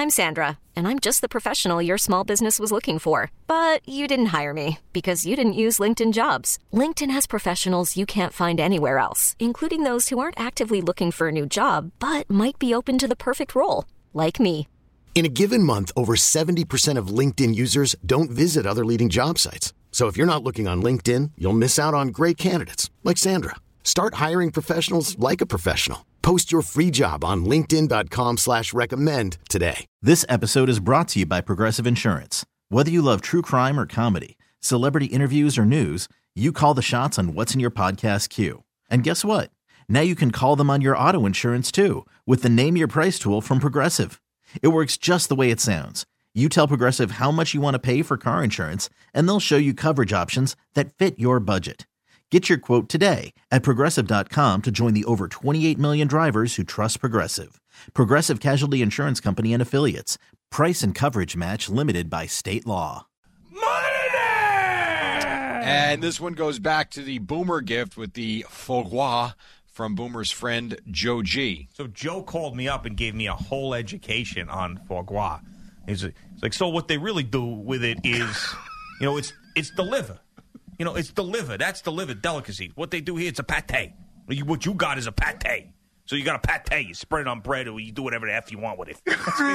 I'm Sandra, and I'm just the professional your small business was looking for. But you didn't hire me because you didn't use LinkedIn Jobs. LinkedIn has professionals you can't find anywhere else, including those who aren't actively looking for a new job, but might be open to the perfect role, like me. In a given month, over 70% of LinkedIn users don't visit other leading job sites. So if you're not looking on LinkedIn, you'll miss out on great candidates like Sandra. Start hiring professionals like a professional. Post your free job on linkedin.com/recommend today. This episode is brought to you by Progressive Insurance. Whether you love true crime or comedy, celebrity interviews or news, you call the shots on what's in your podcast queue. And guess what? Now you can call them on your auto insurance too with the Name Your Price tool from Progressive. It works just the way it sounds. You tell Progressive how much you want to pay for car insurance, and they'll show you coverage options that fit your budget. Get your quote today at Progressive.com to join the over 28 million drivers who trust Progressive. Progressive Casualty Insurance Company and Affiliates. Price and coverage match limited by state law. Money! And this one goes back to the Boomer gift with the foie gras from Boomer's friend Joe G. So Joe called me up and gave me a whole education on foie gras. He's like, so what they really do with it is, it's the liver. It's the liver. That's the liver delicacy. What they do here, it's a pate. What you got is a pate. So you got a pate. You spread it on bread or you do whatever the F you want with it.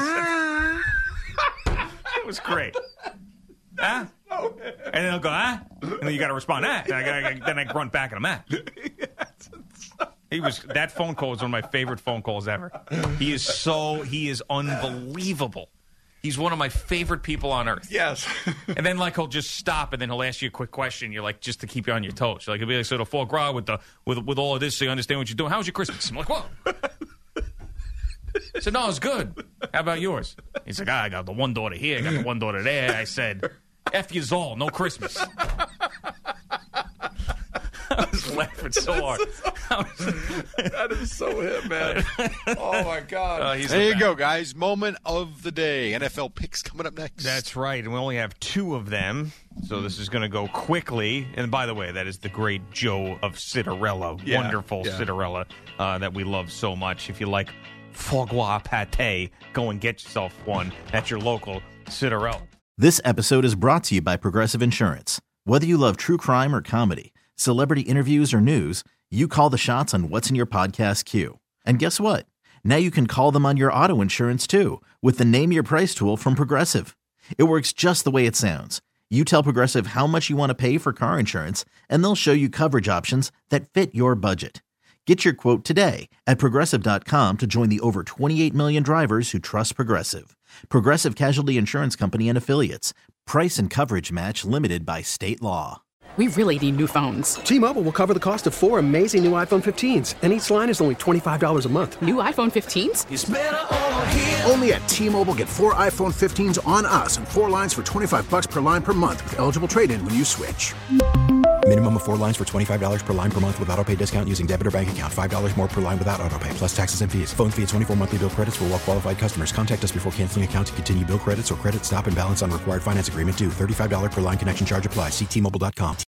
It was great. Huh? And then I'll go, huh? And then you got to respond, huh? And then I grunt back and I'm that phone call was one of my favorite phone calls ever. He is unbelievable. He's one of my favorite people on earth. Yes. And then, he'll just stop, and then he'll ask you a quick question. You're like, just to keep you on your toes. He'll be like, so the foie gras with all of this, so you understand what you're doing. How was your Christmas? I'm like, what? I said, no, it's good. How about yours? He's like, I got the one daughter here, I got the one daughter there. I said, F yous all, no Christmas. I was laughing so hard. That is so him, man. Oh, my God. There you go, guys. Moment of the day. NFL picks coming up next. That's right, and we only have two of them, so this is going to go quickly. And by the way, that is the great Joe of Citarella, wonderful Citarella that we love so much. If you like foie gras pate, go and get yourself one at your local Citarella. This episode is brought to you by Progressive Insurance. Whether you love true crime or comedy, celebrity interviews or news, you call the shots on what's in your podcast queue. And guess what? Now you can call them on your auto insurance too with the Name Your Price tool from Progressive. It works just the way it sounds. You tell Progressive how much you want to pay for car insurance, and they'll show you coverage options that fit your budget. Get your quote today at Progressive.com to join the over 28 million drivers who trust Progressive. Progressive Casualty Insurance Company and Affiliates. Price and coverage match limited by state law. We really need new phones. T-Mobile will cover the cost of 4 amazing new iPhone 15s, and each line is only $25 a month. New iPhone 15s? It's better over here. Only at T-Mobile, get 4 iPhone 15s on us and 4 lines for $25 per line per month with eligible trade-in when you switch. Minimum of 4 lines for $25 per line per month with autopay discount using debit or bank account. $5 more per line without autopay, plus taxes and fees. Phone fee at 24 monthly bill credits for well-qualified customers. Contact us before canceling account to continue bill credits or credit stop and balance on required finance agreement due. $35 per line connection charge applies. See T-Mobile.com.